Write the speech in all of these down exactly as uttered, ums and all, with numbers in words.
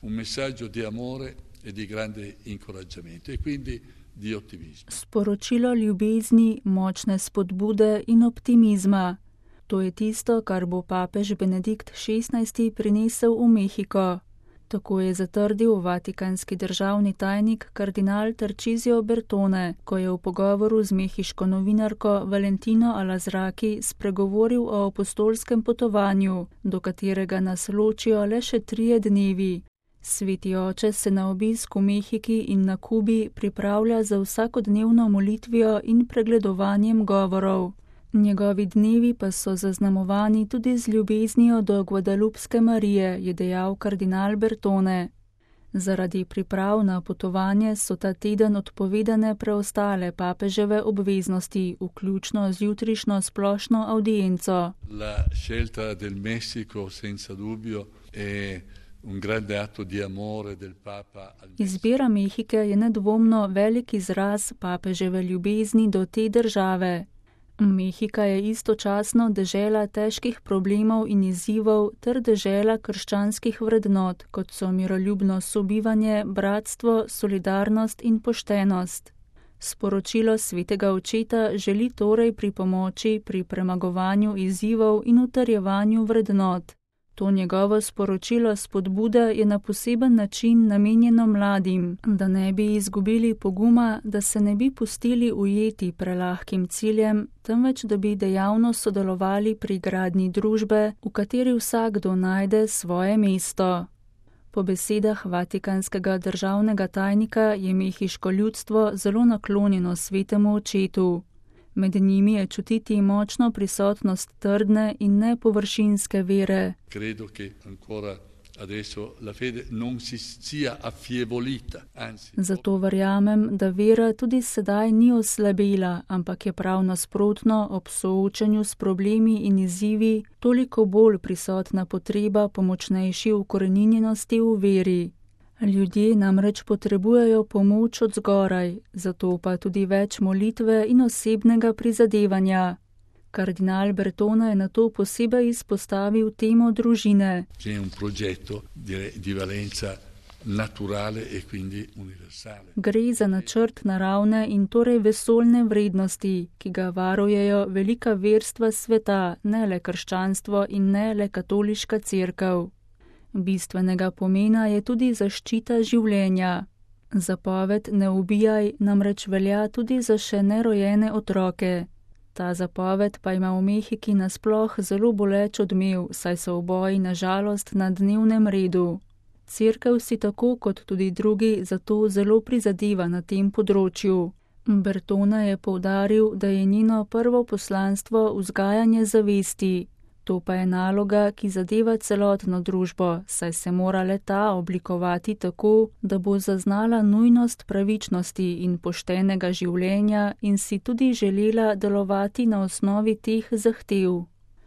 Un messaggio di amore e di grande incoraggiamento e quindi di ottimismo. Sporočilo ljubezni, močne spodbude in optimizma. To je tisto, kar bo papež Benedikt šestnajsti prinesel v Mehiko. Tako je zatrdil vatikanski državni tajnik kardinal Tarcisio Bertone, ko je v pogovoru z mehiško novinarko Valentino Alazraki spregovoril o apostolskem potovanju, do katerega nas ločijo le še trije dnevi. Sveti oče se na obisk v Mehiki in na Kubi pripravlja za vsakodnevno molitvijo in pregledovanjem govorov. Njegovi dnevi pa so zaznamovani tudi z ljubeznijo do Guadalupske Marije, je dejal kardinal Bertone. Zaradi priprav na potovanje so ta teden odpovedane preostale papeževe obveznosti, vključno z jutrišnjo splošno audienco. La scelta del Messico senza dubbio è un grande atto di amore del Papa. Izbira Mehike je nedvomno velik izraz papeževe ljubezni do te države. Mehika je istočasno dežela težkih problemov in izzivov ter dežela krščanskih vrednot, kot so miroljubno sobivanje, bratstvo, solidarnost in poštenost. Sporočilo svetega očeta želi torej pripomoči pri premagovanju izzivov in utrjevanju vrednot. To njegovo sporočilo spodbude je na poseben način namenjeno mladim, da ne bi izgubili poguma, da se ne bi pustili ujeti prelahkim ciljem, temveč da bi dejavno sodelovali pri gradnji družbe, v kateri vsakdo najde svoje mesto. Po besedah vatikanskega državnega tajnika je mehiško ljudstvo zelo naklonjeno svetemu očetu. Med njimi je čutiti močno prisotnost trdne in nepovršinske vere. Credo che ancora adesso la fede non si sia affievolita, anzi. Zato verjamem, da vera tudi sedaj ni oslabela, ampak je prav nasprotno ob soočanju s problemi in izzivi toliko bolj prisotna potreba po močnejši ukoreninjenosti v veri. Ljudje namreč potrebujejo pomoč od zgoraj, zato pa tudi več molitve in osebnega prizadevanja. Kardinal Bertone je nato posebej izpostavil temo družine. C'è un progetto di valenza naturale e quindi universale. Gre za načrt naravne in torej vesoljne vrednosti, ki ga varujejo velika verstva sveta, ne le krščanstvo in ne le katoliška cerkev. Bistvenega pomena je tudi zaščita življenja. Zapoved ne ubijaj namreč velja tudi za še nerojene otroke. Ta zapoved pa ima v Mehiki nasploh zelo boleč odmev, saj so uboji na žalost na dnevnem redu. Cerkev si tako kot tudi drugi zato zelo prizadeva na tem področju. Bertone je poudaril, da je njeno prvo poslanstvo vzgajanje zavesti. To pa je naloga, ki zadeva celotno družbo, saj se mora le ta oblikovati tako, da bo zaznala nujnost pravičnosti in poštenega življenja in si tudi želela delovati na osnovi teh zahtev.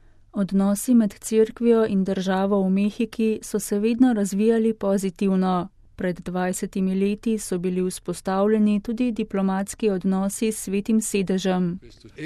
Odnosi med cerkvijo in državo v Mehiki so se vedno razvijali pozitivno. Pred dvajsetimi leti so bili vzpostavljeni tudi diplomatski odnosi s Svetim sedežem.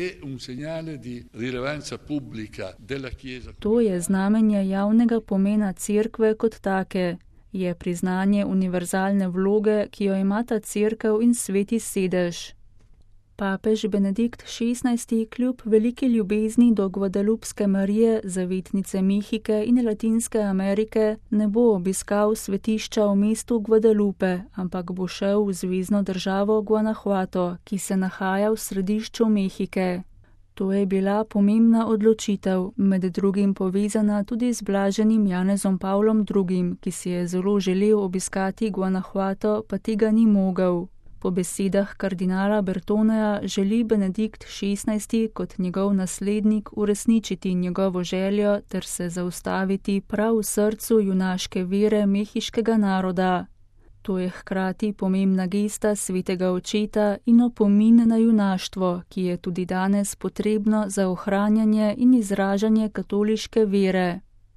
To je znamenje javnega pomena cerkve kot take, je priznanje univerzalne vloge, ki jo imata cerkev in Sveti sedež. Papež Benedikt šestnajsti kljub veliki ljubezni do Guadalupske Marije, zavetnice Mehike in Latinske Amerike, ne bo obiskal svetišča v mestu Guadalupe, ampak bo šel v zvezno državo Guanajuato, ki se nahaja v središču Mehike. To je bila pomembna odločitev, med drugim povezana tudi z blaženim Janezom Pavlom drugim, ki si je zelo želel obiskati Guanajuato, pa tega ni mogel. Po besedah kardinala Bertoneja želi Benedikt šestnajsti kot njegov naslednik uresničiti njegovo željo ter se zaustaviti prav v srcu junaške vere mehiškega naroda. To je hkrati pomembna gesta svetega očeta in opomin na junaštvo, ki je tudi danes potrebno za ohranjanje in izražanje katoliške vere.